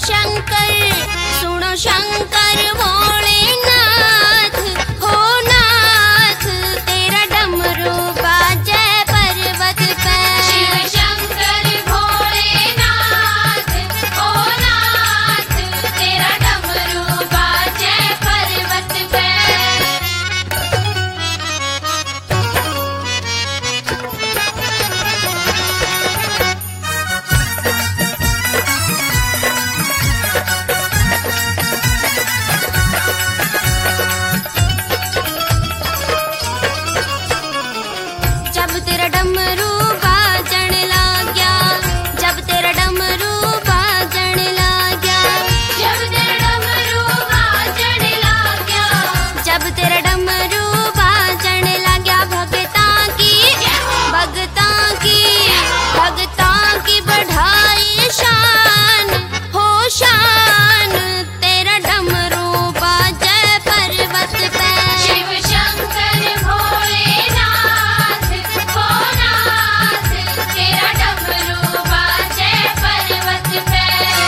सुनो शंकर भोलेनाथ, हो नाथ तेरा डमरू बाजे पर्वत पे। शिव शंकर भोलेनाथ, हो नाथ तेरा डमरू बाजे पर्वत पे। जब तेरा डमरू बाजण लग गया, जब तेरा डमरू बाजण लग गया, जब तेरा डमरू बाजण लग गया, जब तेरा डमरू बाजण लग गया, भगतां की बढ़ाई शान, हो शान तेरा डमरू बाजे पर्वत पे। शिव शंकर भोलेनाथ, हो नाथ तेरा डमरू बाजे पर्वत पे।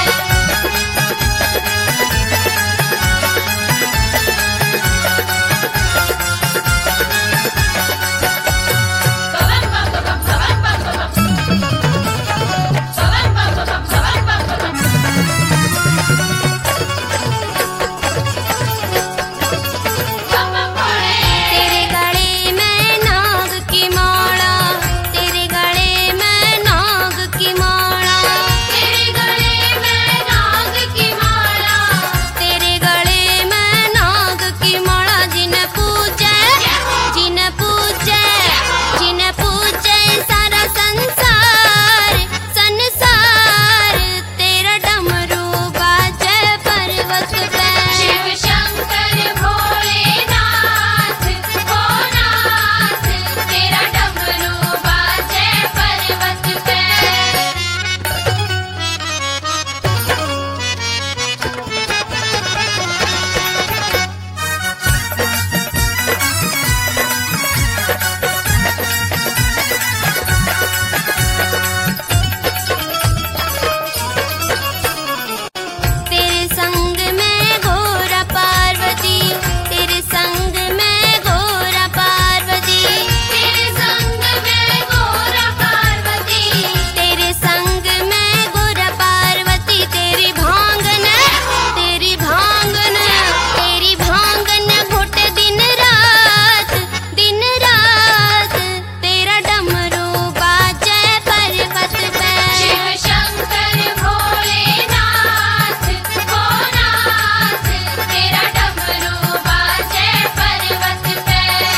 तेरे गले में नाग की माला, तेरे गले में नाग की माला, तेरे गले में नाग की माला, तेरे गले में नाग की माला। जिन पूजे, जिन पूजे, जिन पूजे सारा संसार, संसार तेरा डमरू बाजे पर्वत पे। शिव शंकर भोलेनाथ, हो नाथ तेरा डमरू बाजे पर्वत पे। तेरे संग में घोरा पार्वती, तेरे संग में घोरा पार्वती, तेरे संग में घोरा पार्वती, तेरे संग में घोरा पार्वती। तेरी भांगन, तेरी भांगन, तेरी भांगन घोटे दिन रात, दिन रात तेरा डमरू बाजे पर्वत पे। शिव शंकर भोलेनाथ, हो नाथ तेरा डमरू बाजे पर्वत पे।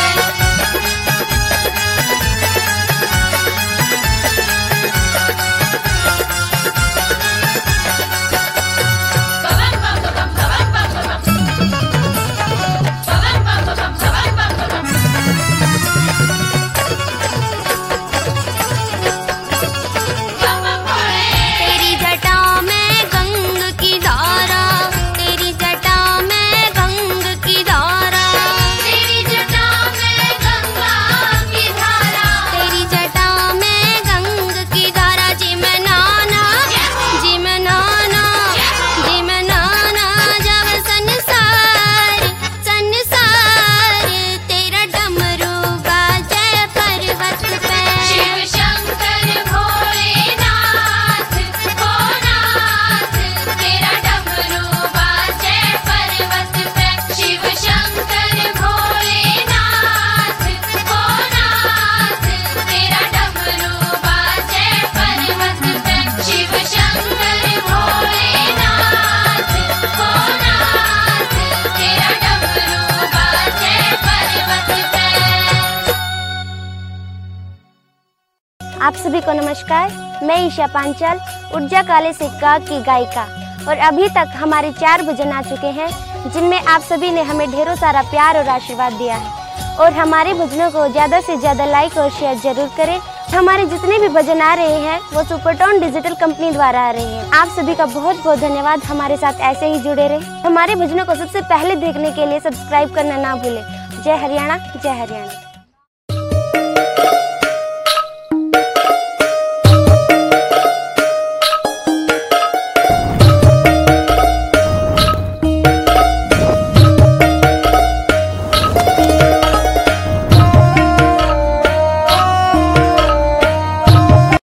तेरी जटा में गंग की धारा, तेरी जटा में गंग की धारा, तेरी जटा में गंगा की धारा, तेरी जटा में गंग की धारा। जिम नाना, जिम नाना, जिम नाना जब संसार, संसार तेरा डमरू बाजे पर्वत पे। शिव शंकर भोलेनाथ, हो नाथ तेरा डमरू बाजे पर्वत पे। शिव शंकर भोलेनाथ, हो नाथ तेरा डमरू बाजे पर्वत पे। शिव शंकर भोलेनाथ, हो नाथ तेरा डमरू बाजे पर्वत पे। आप सभी को नमस्कार। मैं ईशा पांचाल, ऊर्जा काले सिक्का की गायिका, और अभी तक हमारे 4 भजन आ चुके हैं, जिनमें आप सभी ने हमें ढेरों सारा प्यार और आशीर्वाद दिया है। और हमारे भजनों को ज़्यादा से ज़्यादा लाइक और शेयर जरूर करें। हमारे जितने भी भजन आ रहे हैं वो सुपरटोन डिजिटल कंपनी द्वारा आ रहे हैं। आप सभी का बहुत बहुत धन्यवाद। हमारे साथ ऐसे ही जुड़े रहे। हमारे भजनों को सबसे पहले देखने के लिए सब्सक्राइब करना ना भूलें। जय हरियाणा, जय हरियाणा।